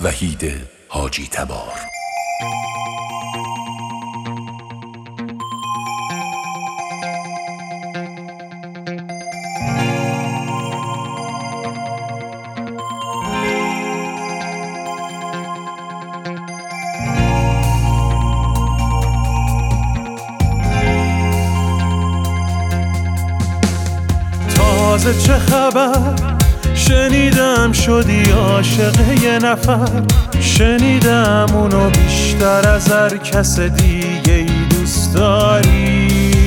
وحید حاجی تبار. تازه چه خبر؟ شنیدم شدی عاشق یه نفر، شنیدم اونو بیشتر از هر کس دیگه ای دوست داری.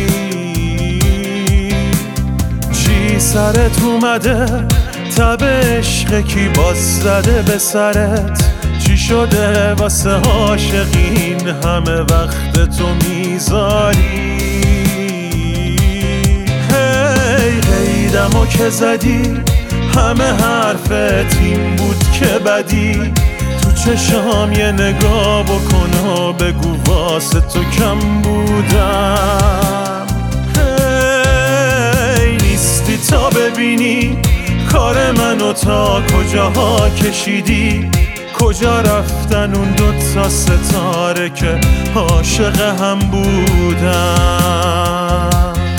چی سرت اومده؟ تب عشق کی باز زده به سرت؟ چی شده واسه عاشقین همه وقت تو میذاری؟ قیدمو که زدی همه حرفت این بود که بدی. تو چشام یه نگاه بکن و بگو واسه تو کم بودم. نیستی تا ببینی کار منو تا کجاها کشیدی. کجا رفتن اون دوتا ستاره که عاشق هم بودن؟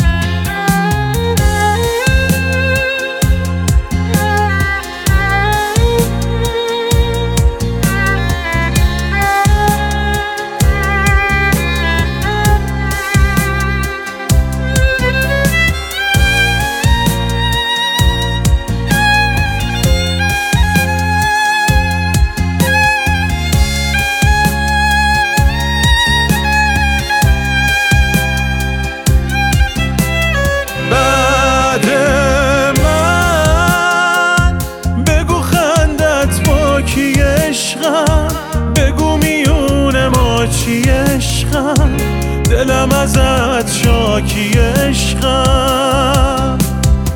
بگو میون ما چی عشقم، دلم ازت شاکی عشقم.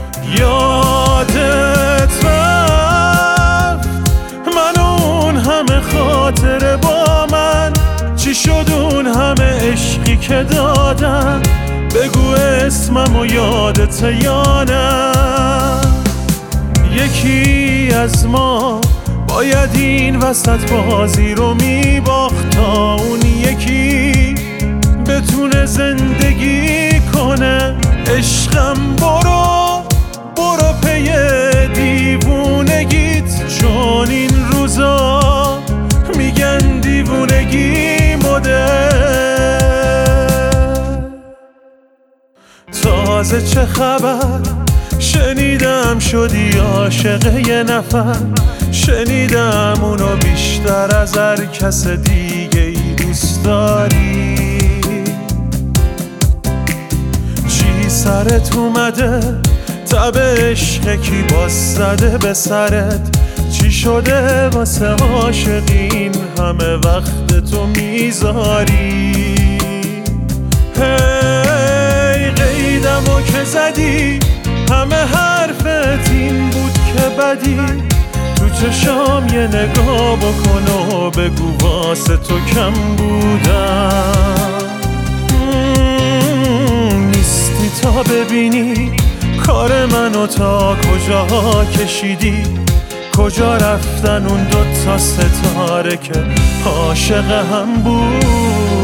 یادت رفت من اون همه خاطره با من، چی شد اون همه عشقی که دادم؟ بگو اسمم و یادت یا نه؟ یکی از ما باید این وسط بازی رو میباخت تا اون یکی بتونه زندگی کنه. عشقم برو پی دیوونگیت، چون این روزا میگن دیوونگی مده. تازه چه خبر؟ شنیدم شدی عاشق یه نفر، شنیدم اونو بیشتر از هر کس دیگه ای دوست داری. چی سرت اومده؟ تب عشق کی باز زده به سرت؟ چی شده واسه عاشقین همه وقت تو میذاری؟ قیدمو که زدی همه حرفت این بود که بدی. تو چشام یه نگاه بکن و بگو واسه تو کم بودم. نیستی تا ببینی کار منو تا کجاها کشیدی. کجا رفتن اون دوتا ستاره که عاشق هم بود؟